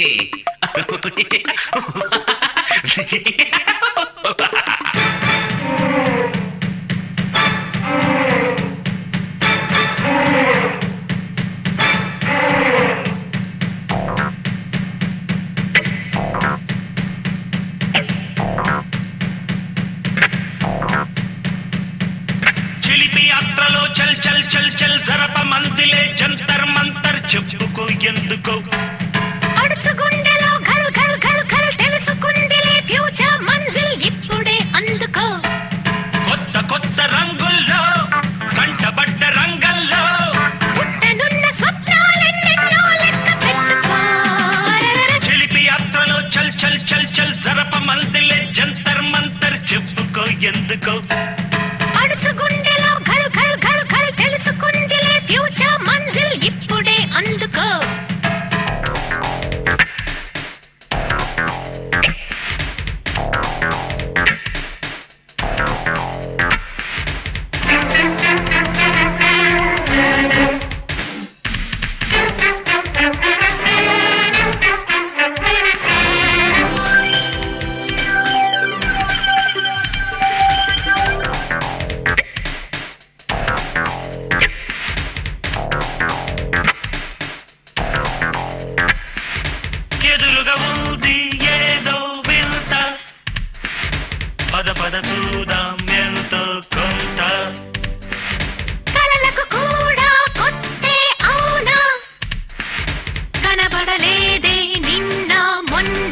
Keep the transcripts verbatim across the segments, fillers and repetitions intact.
యాత్రలో చల్ చల్ చల్ చల్ జరప మందిలే జంతర్ మంతర్ చెప్పుకో ఎందుకో అడుచు గుండెలో ఘల్ ఘల్ ఘల్ ఘల్ తెలుసుకుందిలే ఫ్యూచర్ మంజిల్ ఇప్పుడే అందుకో కొత్త కొత్త రంగుల్లో కంటబడ్డ రంగంలో పుట్టనున్న స్వప్నాలెన్నెన్నో లెక్క పెట్టుకో చిలిపి యాత్రలో చల్ చల్ చల్ చల్ జరప మందిలే జంతర్ మంతర్ చెప్పుకో ఎందుకో అడుచు గుండెలో ఘల్ ఘల్ ఘల్ ఘల్ తెలుసుకుందిలే ఫ్యూచర్ మంజిల్ ఇప్పుడే అందుకో ఎదురుగా ఉంది ఏదో వింత పద పద చూద్దాం ఎంతో కొంత కలలకు కూడా కొత్తే అవునా కనబడలేదే నిన్న మొన్న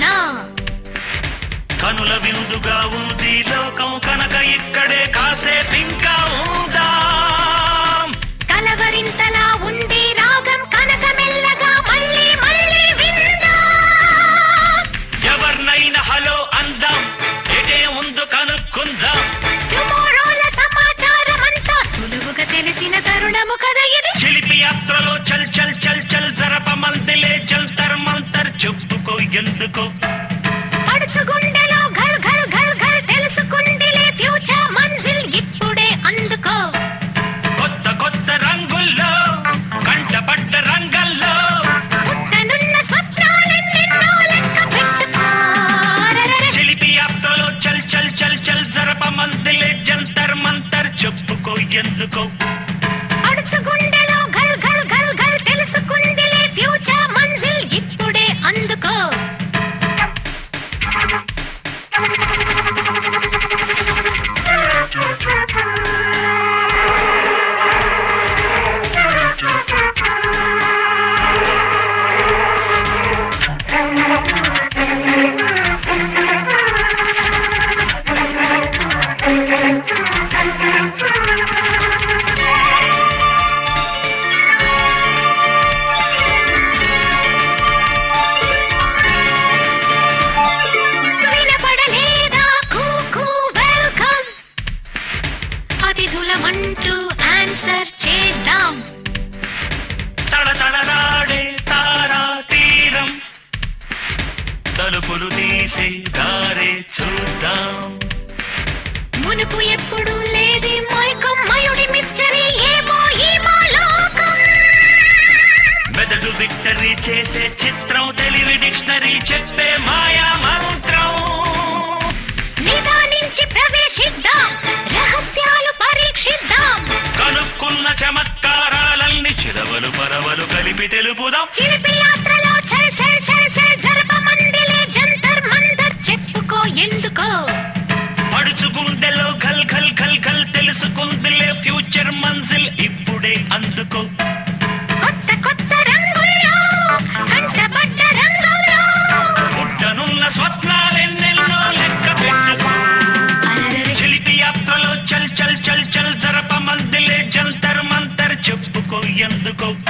కనుల విందుగా ఉంది లోకం కనుక ఇక్కడే కాసేపు ఇంకా ఉందాం కలవరింతలా ఉంది రాగం కనక మెల్లగా మళ్ళీ మళ్ళీ విందాం ఎవరినైనా హలో అందాం ఎటే ఉందో కనుక్కుందాం టుమారోల సమాచారం అంతా సులువుగా తెలిసిన తరుణము కదా ఇది చిలిపి యాత్రలో చల్ చల్ చల్ చల్ జరప మందిలే జంతర్ మంతర్ చెప్పుకో ఎందుకో అడుచు గుండెలో ఘల్ ఘల్ ఘల్ ఘల్ తెలుసుకుందిలే ఫ్యూచర్ మంజిల్ ఇప్పుడే అందుకో కొత్త కొత్త రంగుల్లో కంటపడ్డ రంగంలో పుట్టనున్న స్వప్నాలెన్నెన్నో లెక్క పెట్టుకో చిలిపి యాత్రలో చల్ చల్ చల్ చల్ జరప మందిలే జంతర్ మంతర్ చెప్పుకో ఎందుకో అడుచు గుండెలో ఘల్ ఘల్ ఘల్ ఘల్ తెలుసుకుందిలే ఫ్యూచర్ మంజిల్ ఇప్పుడే అందుకో వినపడలేదా కూకు వెల్కమ్ అతిథులమంటూ ఆన్సర్ చేద్దాం తడతడలాడే తారా తీరం తలుపులు తీసే దారే చూద్దాం మునుపు ఎప్పుడు లేది మైకం మయుడి మిస్టరీ ఏమో ఏమో లోకం మెదడు విక్టరీ చేసే చిత్రం తెలివి డిక్షనరీ చెప్పే మాయా మంత్రం నిదానించి ప్రవేశిద్దాం రహస్యాలు పరీక్షిద్దాం కనుక్కున్న చమత్కారాలన్నీ చిరవలు పరవలు కలిపి తెలుపుదాం చిలిపి యాత్రలో చల్ చల్ చల్ చల్ జరప మందిలే జంతర్ మంతర్ చెప్పుకో ఎందుకో అడుచు గుండెలో ఘల్ ఘల్ ఘల్ ఘల్ తెలుసుకుందిలే ఫ్యూచర్ మంజిల్ ఇప్పుడే అందుకో కొత్త కొత్త రంగుల్లో కంటబడ్డ రంగంలో పుట్టనున్న స్వప్నాలెన్నెన్నో లెక్క పెట్టుకో అలరరే చిలిపి యాత్రలో చల్ చల్ చల్ చల్ జరప మందిలే జంతర్ మంతర్ చెప్పుకో ఎందుకో